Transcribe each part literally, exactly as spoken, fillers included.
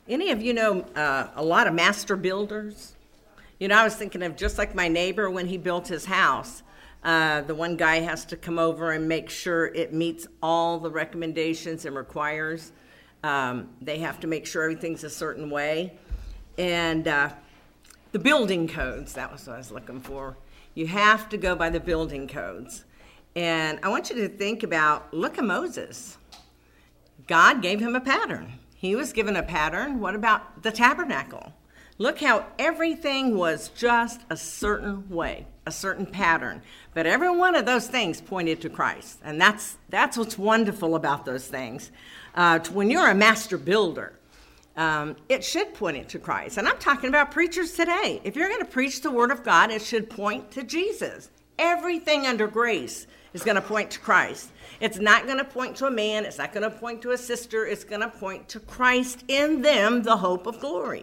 Any of you know uh, a lot of master builders? You know, I was thinking of just like my neighbor when he built his house. Uh, the one guy has to come over and make sure it meets all the recommendations and requires. Um, they have to make sure everything's a certain way. And uh, the building codes, that was what I was looking for. You have to go by the building codes. And I want you to think about, look at Moses. God gave him a pattern. He was given a pattern. What about the tabernacle? Look how everything was just a certain way, a certain pattern. But every one of those things pointed to Christ. And that's that's what's wonderful about those things. Uh, when you're a master builder, um, it should point it to Christ. And I'm talking about preachers today. If you're going to preach the word of God, it should point to Jesus. Everything under grace is going to point to Christ. It's not going to point to a man. It's not going to point to a sister. It's going to point to Christ, in them, the hope of glory.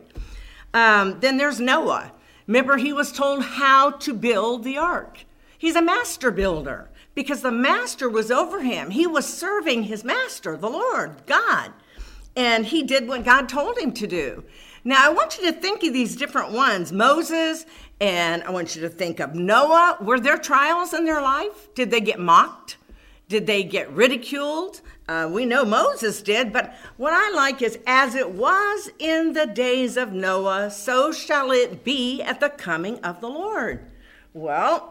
Um, then there's Noah. Remember, he was told how to build the ark. He's a master builder because the master was over him. He was serving his master, the Lord, God. And he did what God told him to do. Now, I want you to think of these different ones. Moses, and I want you to think of Noah. Were there trials in their life? Did they get mocked? Did they get ridiculed? Uh, we know Moses did, but what I like is, as it was in the days of Noah, so shall it be at the coming of the Lord. Well,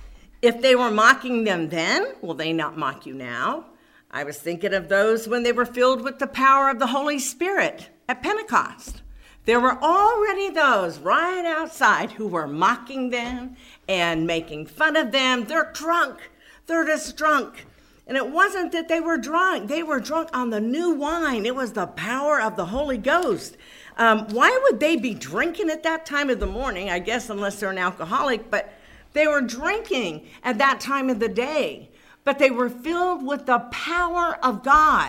if they were mocking them then, will they not mock you now? I was thinking of those when they were filled with the power of the Holy Spirit at Pentecost. There were already those right outside who were mocking them and making fun of them. They're drunk. They're just drunk. And it wasn't that they were drunk. They were drunk on the new wine. It was the power of the Holy Ghost. Um, why would they be drinking at that time of the morning? I guess unless they're an alcoholic, but they were drinking at that time of the day. But they were filled with the power of God.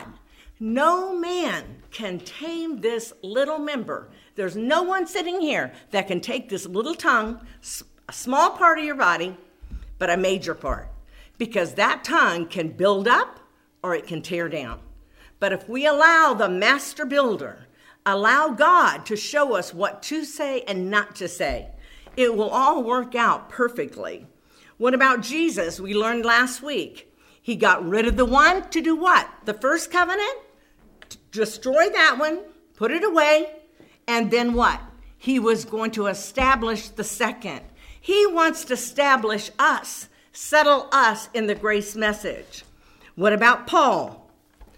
No man can tame this little member. There's no one sitting here that can take this little tongue, a small part of your body, but a major part. Because that tongue can build up or it can tear down. But if we allow the master builder, allow God to show us what to say and not to say, it will all work out perfectly. What about Jesus? We learned last week. He got rid of the one to do what? The first covenant? Destroy that one, put it away, and then what? He was going to establish the second. He wants to establish us. Settle us in the grace message. What about Paul?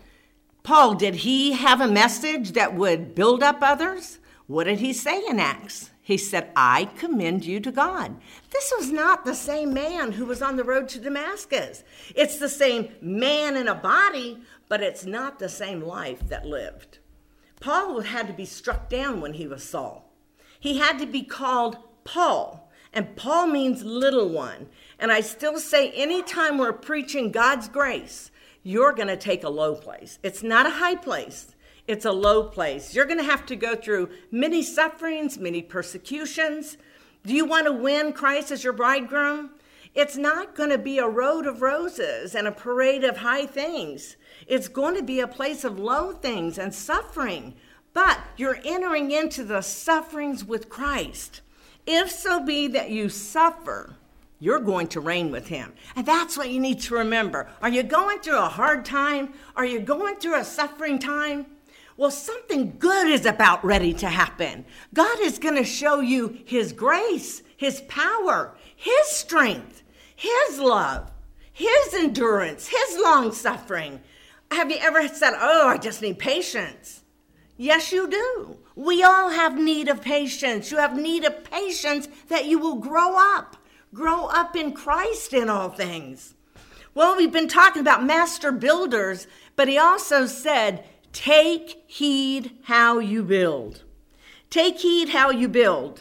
Paul, did he have a message that would build up others? What did he say in Acts? He said, I commend you to God. This was not the same man who was on the road to Damascus. It's the same man in a body, but it's not the same life that lived. Paul had to be struck down when he was Saul. He had to be called Paul, and Paul means little one. And I still say anytime we're preaching God's grace, you're going to take a low place. It's not a high place. It's a low place. You're going to have to go through many sufferings, many persecutions. Do you want to win Christ as your bridegroom? It's not going to be a road of roses and a parade of high things. It's going to be a place of low things and suffering. But you're entering into the sufferings with Christ. If so be that you suffer, you're going to reign with him. And that's what you need to remember. Are you going through a hard time? Are you going through a suffering time? Well, something good is about ready to happen. God is going to show you his grace, his power, his strength, his love, his endurance, his long suffering. Have you ever said, oh, I just need patience? Yes, you do. We all have need of patience. You have need of patience that you will grow up. Grow up in Christ in all things. Well, we've been talking about master builders, but he also said, take heed how you build. Take heed how you build.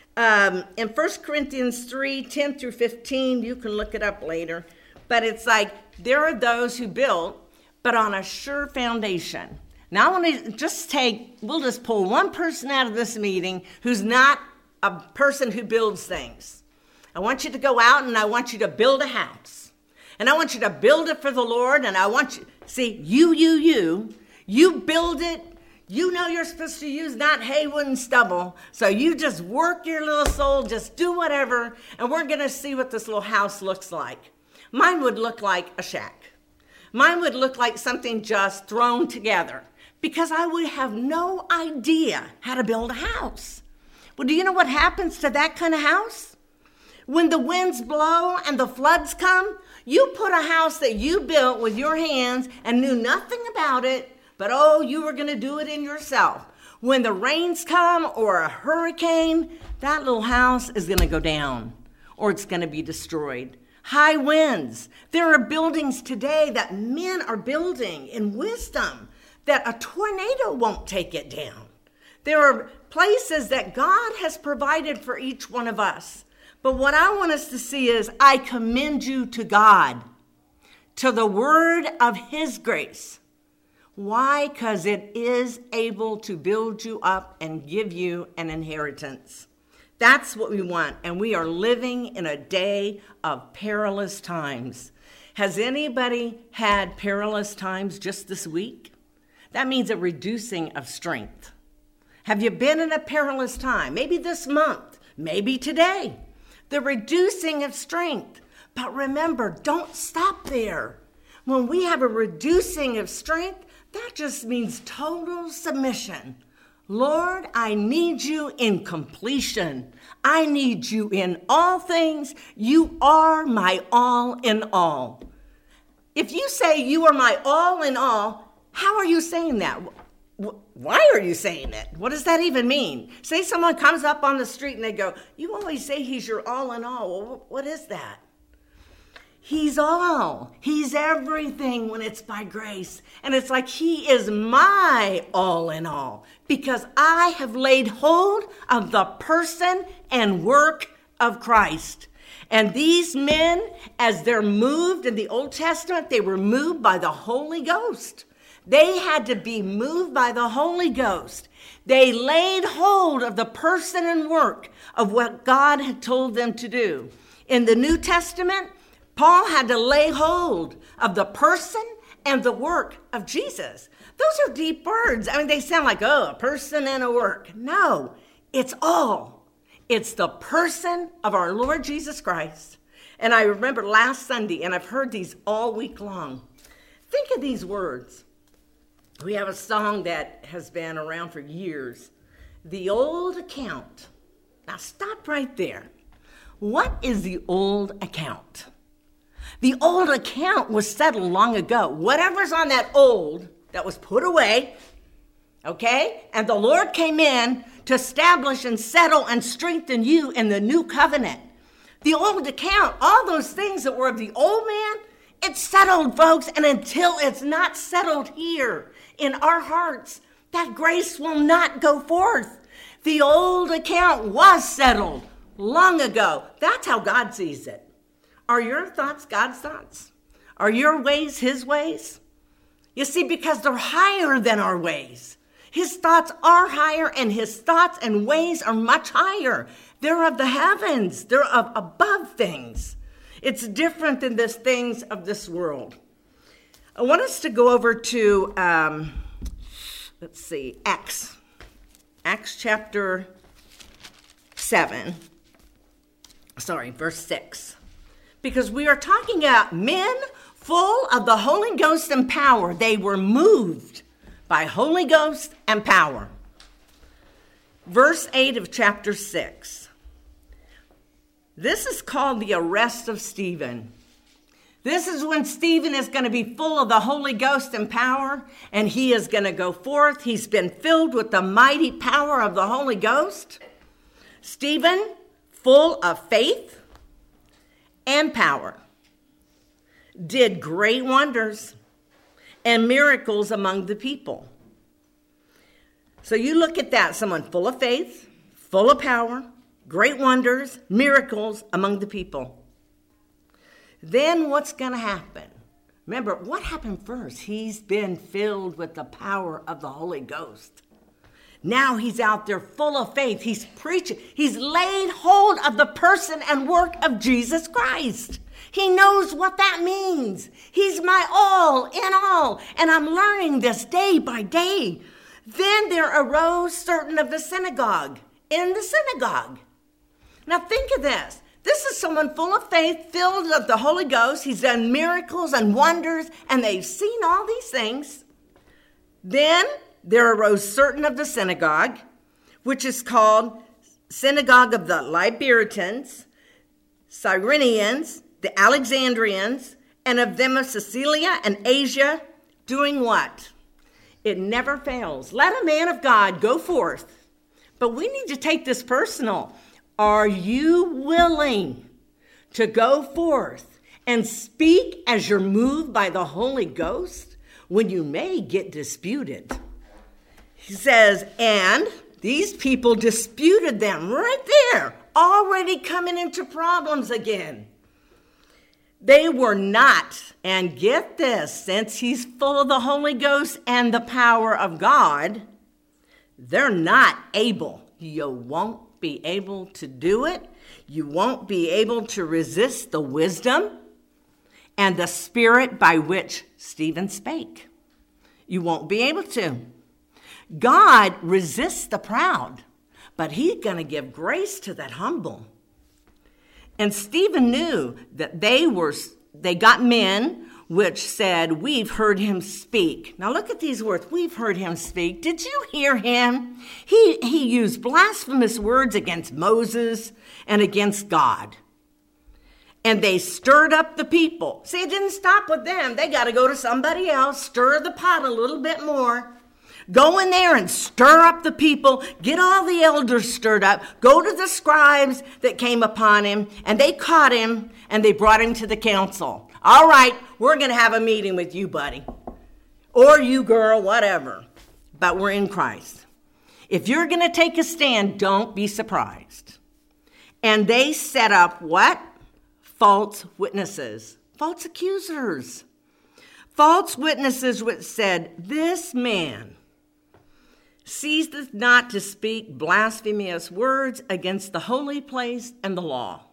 Um, in First Corinthians three, ten through fifteen, you can look it up later, but it's like there are those who build, but on a sure foundation. Now I want to just take, we'll just pull one person out of this meeting who's not a person who builds things. I want you to go out and I want you to build a house. And I want you to build it for the Lord. And I want you, see, you, you, you, you build it, You know you're supposed to use not hay, wood, and stubble. So you just work your little soul, just do whatever, and we're going to see what this little house looks like. Mine would look like a shack. Mine would look like something just thrown together because I would have no idea how to build a house. Well, do you know what happens to that kind of house? When the winds blow and the floods come, you put a house that you built with your hands and knew nothing about it, but oh, you were going to do it in yourself. When the rains come or a hurricane, that little house is going to go down or it's going to be destroyed. High winds. There are buildings today that men are building in wisdom that a tornado won't take it down. There are places that God has provided for each one of us. But what I want us to see is I commend you to God, to the word of his grace. Why? Because it is able to build you up and give you an inheritance. That's what we want. And we are living in a day of perilous times. Has anybody had perilous times just this week? That means a reducing of strength. Have you been in a perilous time? Maybe this month, maybe today. The reducing of strength. But remember, don't stop there. When we have a reducing of strength, that just means total submission. Lord, I need you in completion. I need you in all things. You are my all in all. If you say you are my all in all, how are you saying that? Why are you saying it? What does that even mean? Say someone comes up on the street and they go, you always say he's your all in all. Well, what is that? He's all. He's everything when it's by grace. And it's like he is my all in all because I have laid hold of the person and work of Christ. And these men, as they're moved in the Old Testament, they were moved by the Holy Ghost. They had to be moved by the Holy Ghost. They laid hold of the person and work of what God had told them to do. In the New Testament, Paul had to lay hold of the person and the work of Jesus. Those are deep words. I mean, they sound like, oh, a person and a work. No, it's all. It's the person of our Lord Jesus Christ. And I remember last Sunday, and I've heard these all week long. Think of these words. We have a song that has been around for years. The old account. Now stop right there. What is the old account? The old account was settled long ago. Whatever's on that old that was put away, okay? And the Lord came in to establish and settle and strengthen you in the new covenant. The old account, all those things that were of the old man, it's settled, folks. And until it's not settled here in our hearts, that grace will not go forth. The old account was settled long ago. That's how God sees it. Are your thoughts God's thoughts? Are your ways his ways? You see, because they're higher than our ways. His thoughts are higher, and his thoughts and ways are much higher. They're of the heavens. They're of above things. It's different than the things of this world. I want us to go over to, um, let's see, Acts. Acts chapter seven. Sorry, verse six. Because we are talking about men full of the Holy Ghost and power. They were moved by Holy Ghost and power. Verse eight of chapter six. This is called the arrest of Stephen. This is when Stephen is going to be full of the Holy Ghost and power, and he is going to go forth. He's been filled with the mighty power of the Holy Ghost. Stephen, full of faith and power, did great wonders and miracles among the people. So you look at that, someone full of faith, full of power, great wonders, miracles among the people. Then what's going to happen? Remember, what happened first? He's been filled with the power of the Holy Ghost. Now he's out there full of faith. He's preaching. He's laid hold of the person and work of Jesus Christ. He knows what that means. He's my all in all. And I'm learning this day by day. Then there arose certain of the synagogue, in the synagogue. Now think of this. This is someone full of faith, filled with the Holy Ghost. He's done miracles and wonders, and they've seen all these things. Then there arose certain of the synagogue, which is called Synagogue of the Libertines, Cyrenians, the Alexandrians, and of them of Cilicia and Asia, doing what? It never fails. Let a man of God go forth. But we need to take this personal. Are you willing to go forth and speak as you're moved by the Holy Ghost when you may get disputed? He says, and these people disputed them right there, already coming into problems again. They were not, and get this, since he's full of the Holy Ghost and the power of God, they're not able. You won't be able to do it. You won't be able to resist the wisdom and the spirit by which Stephen spake. You won't be able to. God resists the proud, but he's going to give grace to that humble. And Stephen knew that they were, they got men which said, we've heard him speak. Now look at these words. We've heard him speak. Did you hear him? He, he used blasphemous words against Moses and against God. And they stirred up the people. See, it didn't stop with them. They got to go to somebody else, stir the pot a little bit more. Go in there and stir up the people. Get all the elders stirred up. Go to the scribes that came upon him, and they caught him, and they brought him to the council. All right, we're going to have a meeting with you, buddy, or you, girl, whatever, but we're in Christ. If you're going to take a stand, don't be surprised. And they set up what? False witnesses, false accusers, false witnesses which said, this man ceaseth not to speak blasphemous words against the holy place and the law.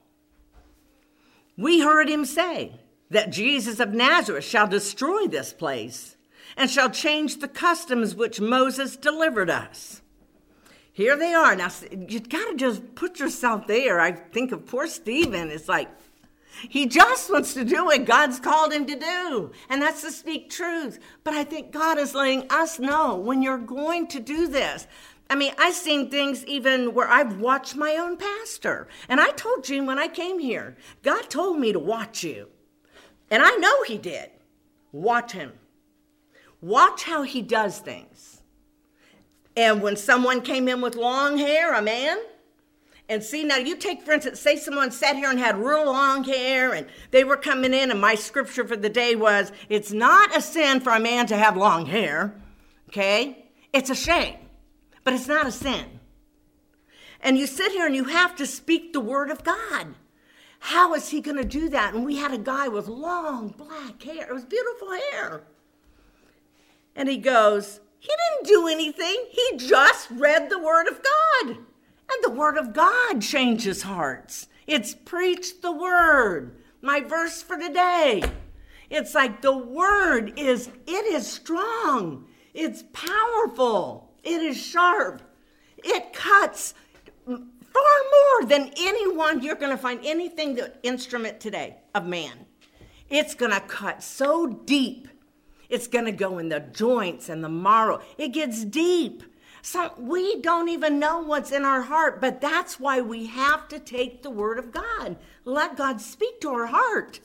We heard him say that Jesus of Nazareth shall destroy this place and shall change the customs which Moses delivered us. Here they are. Now, you got to just put yourself there. I think of poor Stephen. It's like, he just wants to do what God's called him to do, and that's to speak truth. But I think God is letting us know when you're going to do this. I mean, I've seen things even where I've watched my own pastor. And I told Gene when I came here, God told me to watch you. And I know he did. Watch him. Watch how he does things. And when someone came in with long hair, a man, and see, now you take, for instance, say someone sat here and had real long hair and they were coming in, and my scripture for the day was, it's not a sin for a man to have long hair, okay? It's a shame, but it's not a sin. And you sit here and you have to speak the word of God. How is he going to do that? And we had a guy with long black hair. It was beautiful hair. And he goes, he didn't do anything. He just read the word of God. And the word of God changes hearts. It's preach the word. My verse for today. It's like the word is, it is strong. It's powerful. It is sharp. It cuts far more than anyone you're going to find anything, the instrument today of man. It's going to cut so deep. It's going to go in the joints and the marrow. It gets deep. So we don't even know what's in our heart, but that's why we have to take the word of God. Let God speak to our heart.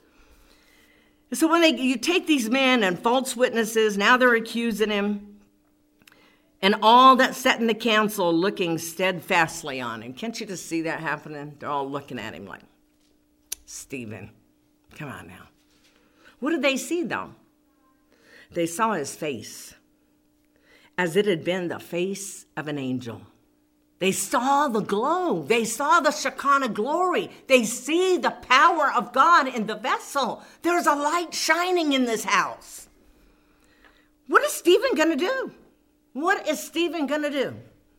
So when they, you take these men and false witnesses, now they're accusing him, and all that sat in the council looking steadfastly on him. Can't you just see that happening? They're all looking at him like, Stephen, come on now. What did they see, though? They saw his face, as it had been the face of an angel. They saw the glow. They saw the Shekinah glory. They see the power of God in the vessel. There's a light shining in this house. What is Stephen going to do? What is Stephen going to do?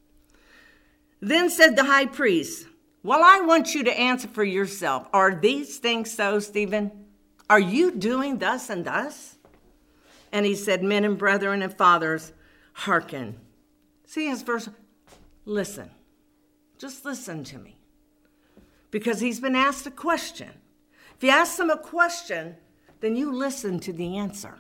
Then said the high priest, well, I want you to answer for yourself. Are these things so, Stephen? Are you doing thus and thus? And he said, men and brethren and fathers, hearken. See his verse, listen. Just listen to me. Because he's been asked a question. If you ask him a question, then you listen to the answer.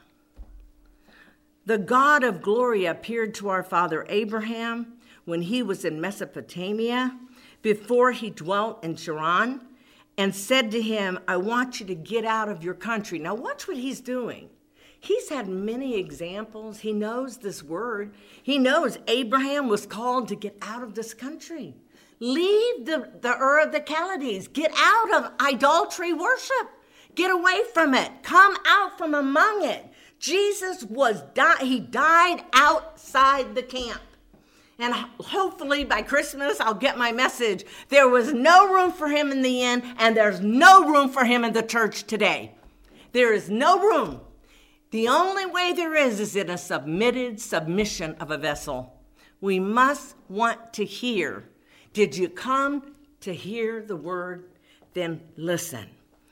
The God of glory appeared to our father Abraham when he was in Mesopotamia, before he dwelt in Charan, and said to him, I want you to get out of your country. Now watch what he's doing. He's had many examples. He knows this word. He knows Abraham was called to get out of this country. Leave the, the Ur of the Chaldees. Get out of idolatry worship. Get away from it. Come out from among it. Jesus was di- he died outside the camp. And hopefully by Christmas, I'll get my message. There was no room for him in the inn, and there's no room for him in the church today. There is no room. The only way there is is in a submitted submission of a vessel. We must want to hear. Did you come to hear the word? Then listen.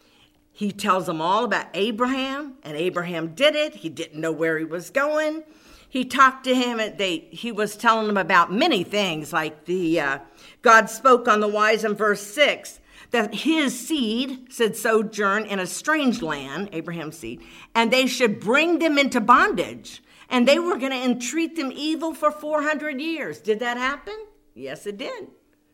He tells them all about Abraham, and Abraham did it. He didn't know where he was going. He talked to him, and they, he was telling them about many things, like the uh, God spoke on the wise in verse six, that his seed should sojourn in a strange land, Abraham's seed, and they should bring them into bondage, and they were going to entreat them evil for four hundred years. Did that happen? Yes, it did.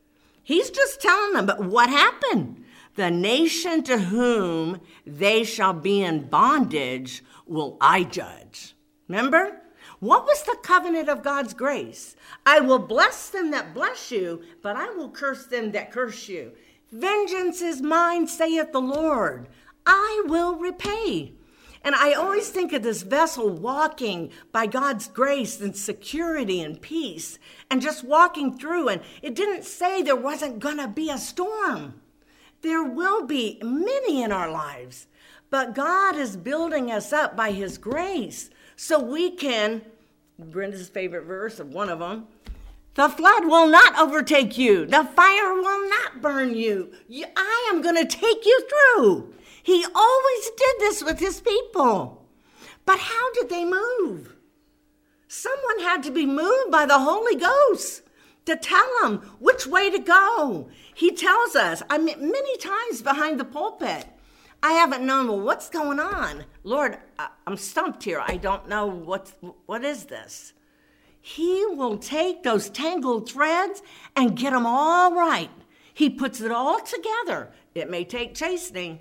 He's just telling them, but what happened? The nation to whom they shall be in bondage will I judge. Remember? What was the covenant of God's grace? I will bless them that bless you, but I will curse them that curse you. Vengeance is mine, saith the Lord. I will repay. And I always think of this vessel walking by God's grace and security and peace and just walking through. And it didn't say there wasn't going to be a storm. There will be many in our lives. But God is building us up by his grace so we can, Brenda's favorite verse of one of them, the flood will not overtake you. The fire will not burn you. I am going to take you through. He always did this with his people. But how did they move? Someone had to be moved by the Holy Ghost to tell them which way to go. He tells us, I mean, many times behind the pulpit, I haven't known, well, what's going on? Lord, I'm stumped here. I don't know what, what is this? He will take those tangled threads and get them all right. He puts it all together. It may take chastening.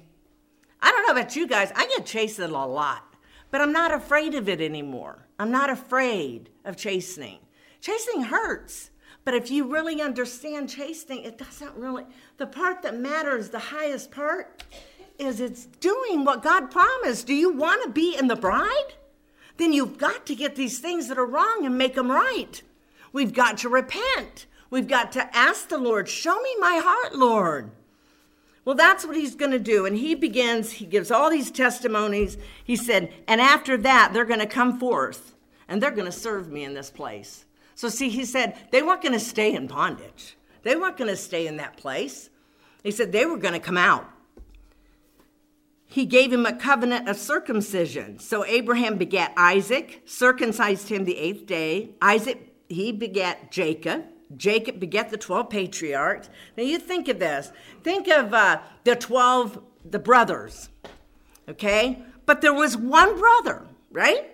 I don't know about you guys. I get chastened a lot, but I'm not afraid of it anymore. I'm not afraid of chastening. Chastening hurts, but if you really understand chastening, it doesn't really, the part that matters, the highest part, is it's doing what God promised. Do you want to be in the bride? Then you've got to get these things that are wrong and make them right. We've got to repent. We've got to ask the Lord, show me my heart, Lord. Well, that's what he's going to do. And he begins, he gives all these testimonies. He said, and after that, they're going to come forth and they're going to serve me in this place. So see, he said they weren't going to stay in bondage. They weren't going to stay in that place. He said they were going to come out. He gave him a covenant of circumcision. So Abraham begat Isaac, circumcised him the eighth day. Isaac, he begat Jacob. Jacob begat the twelve patriarchs. Now you think of this. Think of uh, the twelve, the brothers, okay? But there was one brother, right?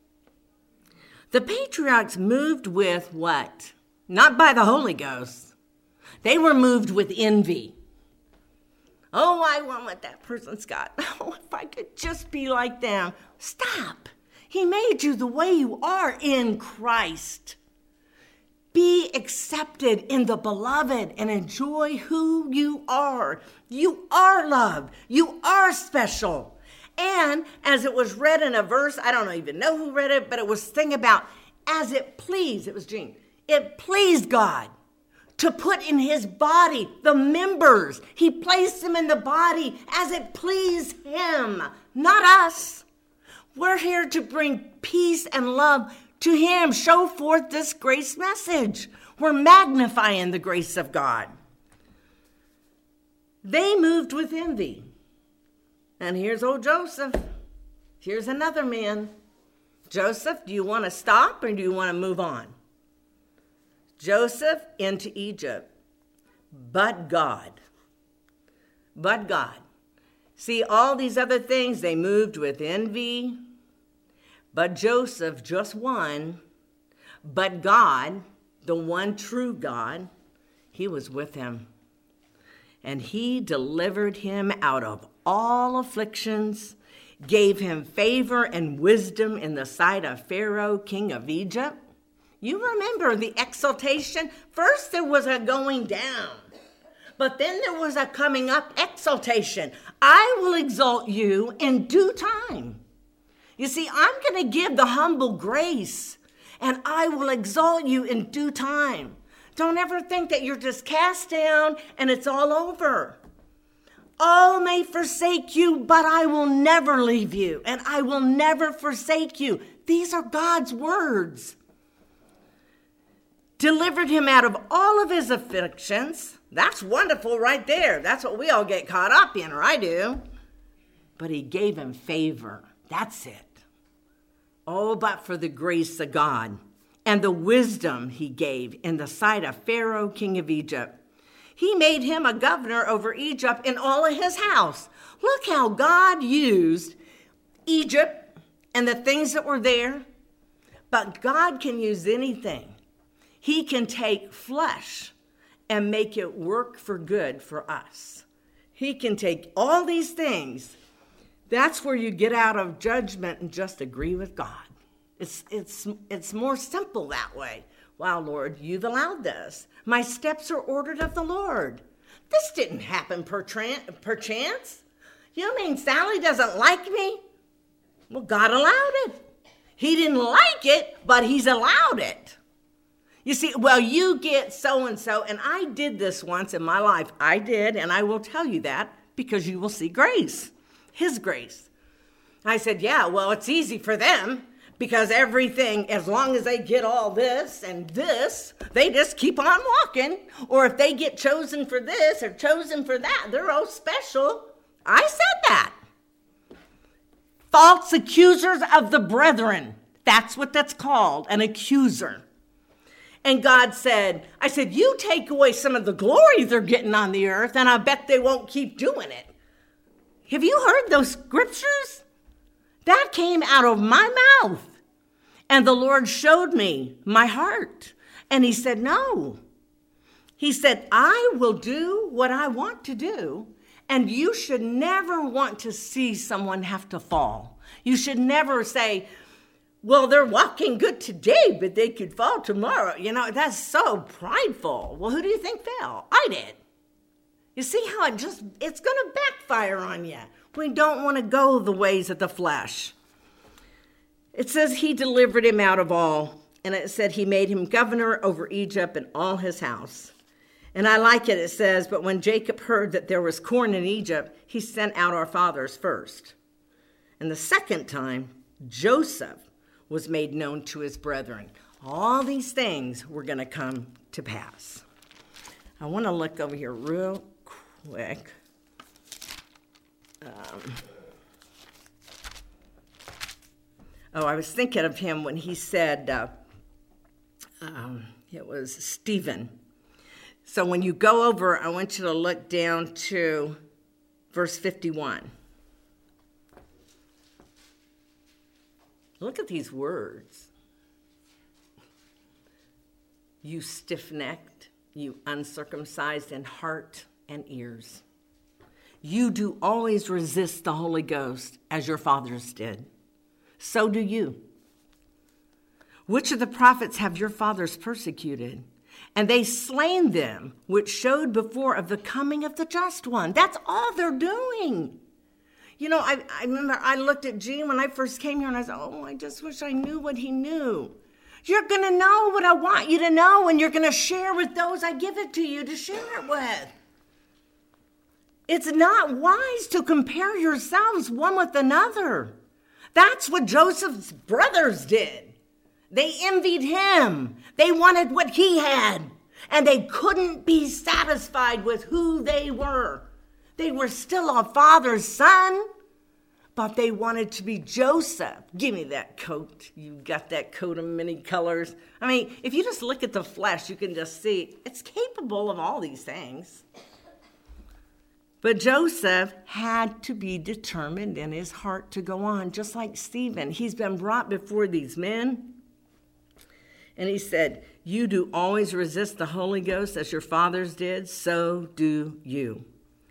The patriarchs moved with what? Not by the Holy Ghost. They were moved with envy. Oh, I want what that person's got. Oh, if I could just be like them. Stop. He made you the way you are in Christ. Be accepted in the beloved and enjoy who you are. You are loved. You are special. And as it was read in a verse, I don't even know who read it, but it was thing about as it pleased, it was Jean, it pleased God to put in his body the members. He placed them in the body as it pleased him, not us. We're here to bring peace and love to him, show forth this grace message. We're magnifying the grace of God. They moved with envy. And here's old Joseph. Here's another man. Joseph, do you want to stop or do you want to move on? Joseph into Egypt, but God. But God. See, all these other things, they moved with envy, but Joseph just won. But God, the one true God, he was with him. And he delivered him out of all afflictions, gave him favor and wisdom in the sight of Pharaoh, king of Egypt. You remember the exaltation? First there was a going down, but then there was a coming up exaltation. I will exalt you in due time. You see, I'm going to give the humble grace, and I will exalt you in due time. Don't ever think that you're just cast down and it's all over. All may forsake you, but I will never leave you, and I will never forsake you. These are God's words. Delivered him out of all of his afflictions. That's wonderful right there. That's what we all get caught up in, or I do. But he gave him favor. That's it. Oh, but for the grace of God and the wisdom he gave in the sight of Pharaoh, king of Egypt. He made him a governor over Egypt and all of his house. Look how God used Egypt and the things that were there. But God can use anything. He can take flesh and make it work for good for us. He can take all these things. That's where you get out of judgment and just agree with God. It's, it's, it's more simple that way. Wow, Lord, you've allowed this. My steps are ordered of the Lord. This didn't happen per, tra- per chance. You mean Sally doesn't like me? Well, God allowed it. He didn't like it, but he's allowed it. You see, well, you get so-and-so, and I did this once in my life. I did, and I will tell you that because you will see grace, his grace. I said, yeah, well, it's easy for them because everything, as long as they get all this and this, they just keep on walking. Or if they get chosen for this or chosen for that, they're all special. I said that. False accusers of the brethren. That's what that's called, an accuser. And God said, I said, you take away some of the glory they're getting on the earth, and I bet they won't keep doing it. Have you heard those scriptures? That came out of my mouth. And the Lord showed me my heart. And he said, no. He said, I will do what I want to do. And you should never want to see someone have to fall. You should never say, well, they're walking good today, but they could fall tomorrow. You know, that's so prideful. Well, who do you think fell? I did. You see how it just, it's going to backfire on you. We don't want to go the ways of the flesh. It says he delivered him out of all. And it said he made him governor over Egypt and all his house. And I like it. It says, but when Jacob heard that there was corn in Egypt, he sent out our fathers first. And the second time, Joseph was made known to his brethren. All these things were going to come to pass. I want to look over here real quick. Um, oh, I was thinking of him when he said, uh, um, it was Stephen. So when you go over, I want you to look down to verse fifty-one. Look at these words. You stiff-necked, you uncircumcised in heart and ears. You do always resist the Holy Ghost as your fathers did. So do you. Which of the prophets have your fathers persecuted? And they slain them, which showed before of the coming of the just one. That's all they're doing. You know, I, I remember I looked at Gene when I first came here and I said, oh, I just wish I knew what he knew. You're going to know what I want you to know, and you're going to share with those I give it to you to share it with. It's not wise to compare yourselves one with another. That's what Joseph's brothers did. They envied him. They wanted what he had, and they couldn't be satisfied with who they were. They were still a father's son, thought they wanted to be Joseph. Give me that coat. You got that coat of many colors. I mean, if you just look at the flesh, you can just see it's capable of all these things. But Joseph had to be determined in his heart to go on, just like Stephen. He's been brought before these men. And he said, you do always resist the Holy Ghost as your fathers did, so do you.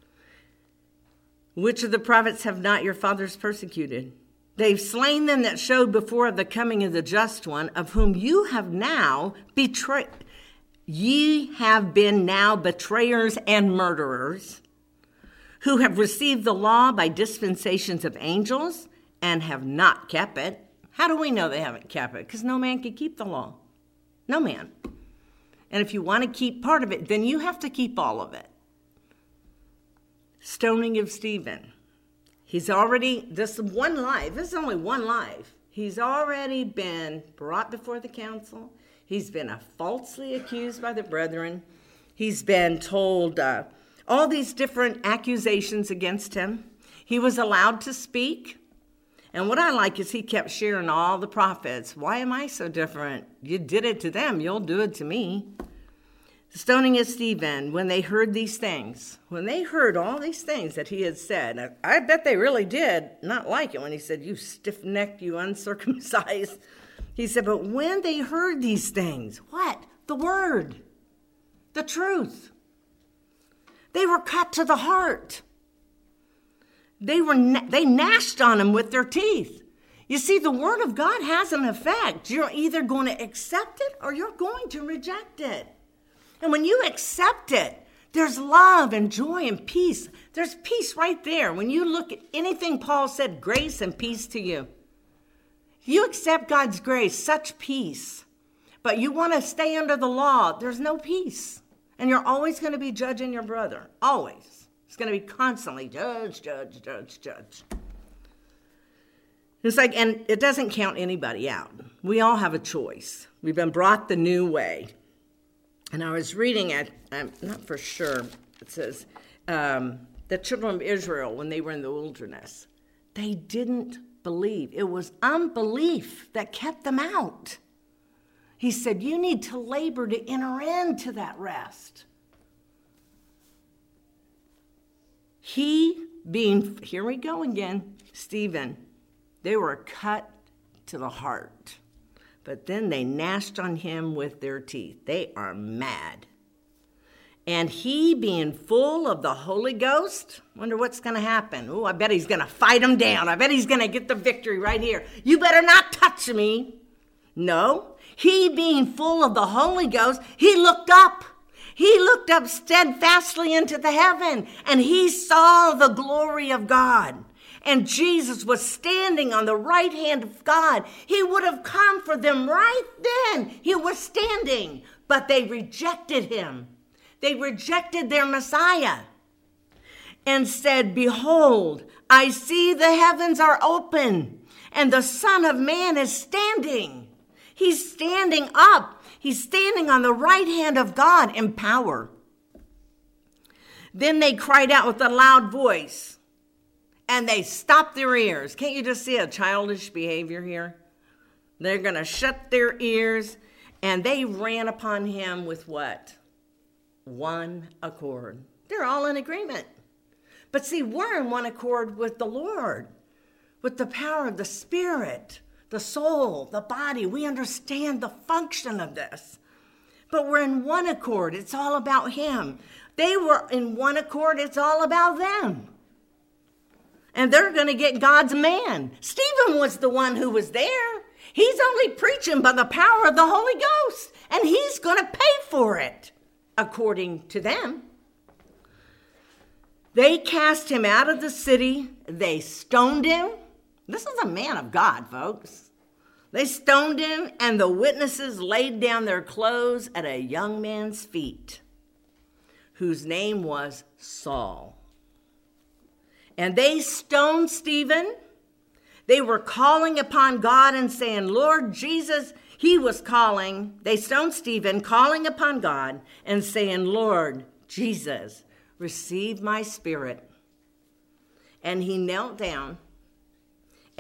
Which of the prophets have not your fathers persecuted? They've slain them that showed before of the coming of the just one, of whom you have now betrayed. Ye have been now betrayers and murderers, who have received the law by dispensations of angels and have not kept it. How do we know they haven't kept it? Because no man can keep the law. No man. And if you want to keep part of it, then you have to keep all of it. Stoning of Stephen. He's already, this one life, this is only one life. He's already been brought before the council. He's been falsely accused by the brethren. He's been told uh, all these different accusations against him. He was allowed to speak. And what I like is he kept sharing all the prophets. Why am I so different? You did it to them. You'll do it to me. Stoning of Stephen, when they heard these things, when they heard all these things that he had said, I bet they really did not like it when he said, you stiff-necked, you uncircumcised. He said, but when they heard these things, what? The word, the truth. They were cut to the heart. They were they gnashed on him with their teeth. You see, the word of God has an effect. You're either going to accept it or you're going to reject it. And when you accept it, there's love and joy and peace. There's peace right there. When you look at anything Paul said, grace and peace to you. You accept God's grace, such peace. But you want to stay under the law, there's no peace. And you're always going to be judging your brother. Always. It's going to be constantly judge, judge, judge, judge. It's like, and it doesn't count anybody out. We all have a choice. We've been brought the new way. And I was reading it, I'm not for sure, it says, um, the children of Israel, when they were in the wilderness, they didn't believe. It was unbelief that kept them out. He said, you need to labor to enter into that rest. He being, here we go again, Stephen, they were cut to the heart. But then they gnashed on him with their teeth. They are mad. And he being full of the Holy Ghost, wonder what's going to happen. Oh, I bet he's going to fight him down. I bet he's going to get the victory right here. You better not touch me. No, he being full of the Holy Ghost, he looked up. He looked up steadfastly into the heaven, and he saw the glory of God. And Jesus was standing on the right hand of God. He would have come for them right then. He was standing, but they rejected him. They rejected their Messiah and said, behold, I see the heavens are open and the Son of Man is standing. He's standing up. He's standing on the right hand of God in power. Then they cried out with a loud voice. And they stopped their ears. Can't you just see a childish behavior here? They're going to shut their ears. And they ran upon him with what? One accord. They're all in agreement. But see, we're in one accord with the Lord. With the power of the Spirit, the soul, the body. We understand the function of this. But we're in one accord. It's all about him. They were in one accord. It's all about them. And they're going to get God's man. Stephen was the one who was there. He's only preaching by the power of the Holy Ghost. And he's going to pay for it, according to them. They cast him out of the city. They stoned him. This is a man of God, folks. They stoned him, and the witnesses laid down their clothes at a young man's feet, whose name was Saul. And they stoned Stephen. They were calling upon God and saying, Lord Jesus, he was calling. They stoned Stephen, calling upon God and saying, Lord Jesus, receive my spirit. And he knelt down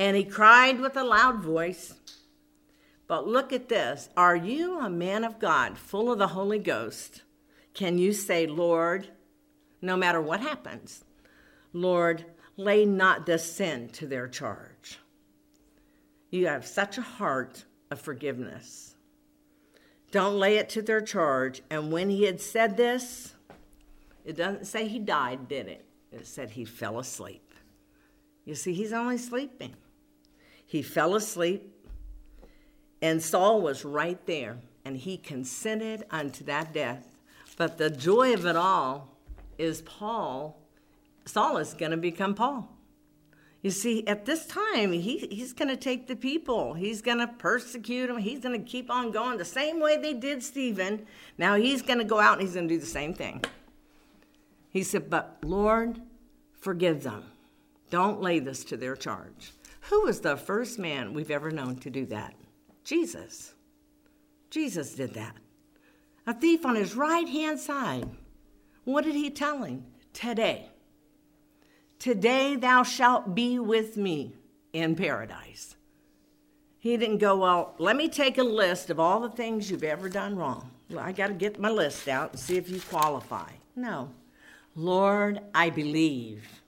And he cried with a loud voice. But look at this. Are you a man of God, full of the Holy Ghost? Can you say, Lord, no matter what happens, Lord, lay not this sin to their charge? You have such a heart of forgiveness. Don't lay it to their charge. And when he had said this, it doesn't say he died, did it? It said he fell asleep. You see, he's only sleeping. He fell asleep, and Saul was right there, and he consented unto that death. But the joy of it all is Paul, Saul is going to become Paul. You see, at this time, he, he's going to take the people. He's going to persecute them. He's going to keep on going the same way they did Stephen. Now he's going to go out and he's going to do the same thing. He said, but Lord, forgive them. Don't lay this to their charge. Who was the first man we've ever known to do that? Jesus. Jesus did that. A thief on his right-hand side. What did he tell him? Today. Today thou shalt be with me in paradise. He didn't go, well, let me take a list of all the things you've ever done wrong. Well, I got to get my list out and see if you qualify. No. Lord, I believe.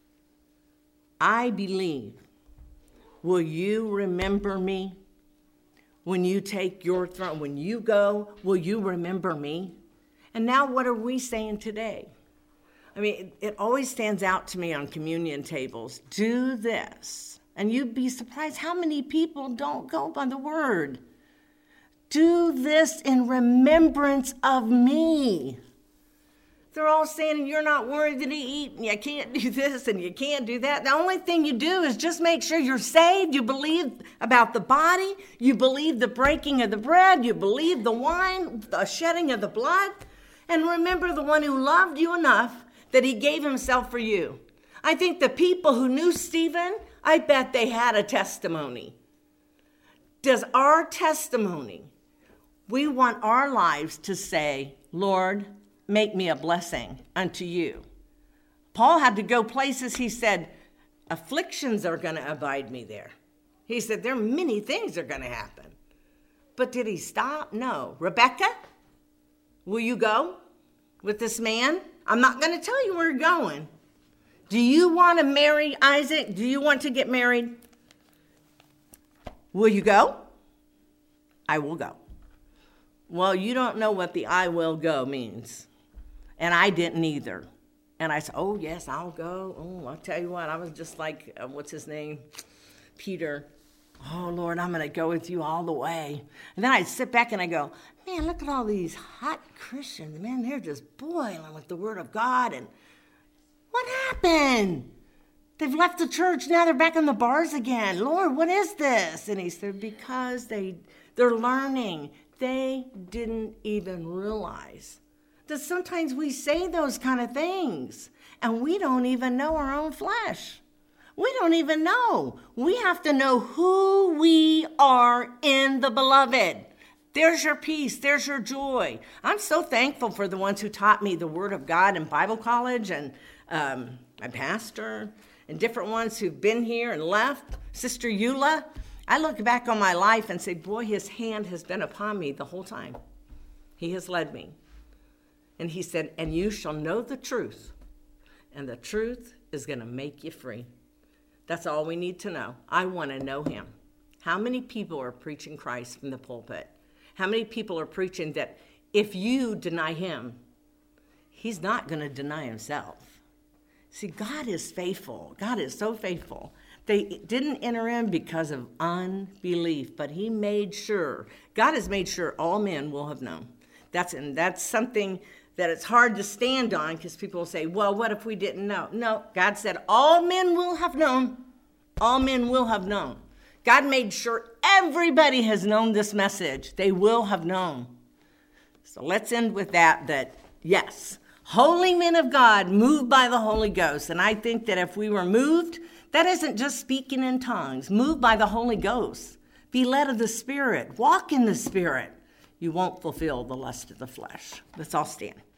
I believe. Will you remember me? When you take your throne, when you go, will you remember me? And now what are we saying today? I mean, it, it always stands out to me on communion tables. Do this. And you'd be surprised how many people don't go by the word. Do this in remembrance of me. They're all saying you're not worthy to eat, and you can't do this, and you can't do that. The only thing you do is just make sure you're saved. You believe about the body. You believe the breaking of the bread. You believe the wine, the shedding of the blood. And remember the one who loved you enough that he gave himself for you. I think the people who knew Stephen, I bet they had a testimony. Does our testimony, we want our lives to say, Lord, make me a blessing unto you. Paul had to go places, he said, afflictions are going to abide me there. He said, there are many things that are going to happen. But did he stop? No. Rebecca, will you go with this man? I'm not going to tell you where you're going. Do you want to marry Isaac? Do you want to get married? Will you go? I will go. Well, you don't know what the I will go means. And I didn't either. And I said, oh, yes, I'll go. Oh, I'll tell you what, I was just like, uh, what's his name? Peter. Oh, Lord, I'm going to go with you all the way. And then I'd sit back and I go, man, look at all these hot Christians. Man, they're just boiling with the word of God. And what happened? They've left the church. Now they're back in the bars again. Lord, what is this? And he said, because they, they're learning. They didn't even realize that sometimes we say those kind of things and we don't even know our own flesh. We don't even know. We have to know who we are in the beloved. There's your peace. There's your joy. I'm so thankful for the ones who taught me the Word of God in Bible college, and um, my pastor and different ones who've been here and left. Sister Eula. I look back on my life and say, boy, his hand has been upon me the whole time. He has led me. And he said, and you shall know the truth, and the truth is going to make you free. That's all we need to know. I want to know him. How many people are preaching Christ from the pulpit? How many people are preaching that if you deny him, he's not going to deny himself? See, God is faithful. God is so faithful. They didn't enter in because of unbelief, but he made sure. God has made sure all men will have known. That's and that's something that it's hard to stand on, because people will say, well, what if we didn't know? No, God said all men will have known. All men will have known. God made sure everybody has known this message. They will have known. So let's end with that, that yes, holy men of God moved by the Holy Ghost. And I think that if we were moved, that isn't just speaking in tongues. Moved by the Holy Ghost. Be led of the Spirit. Walk in the Spirit. You won't fulfill the lust of the flesh. Let's all stand.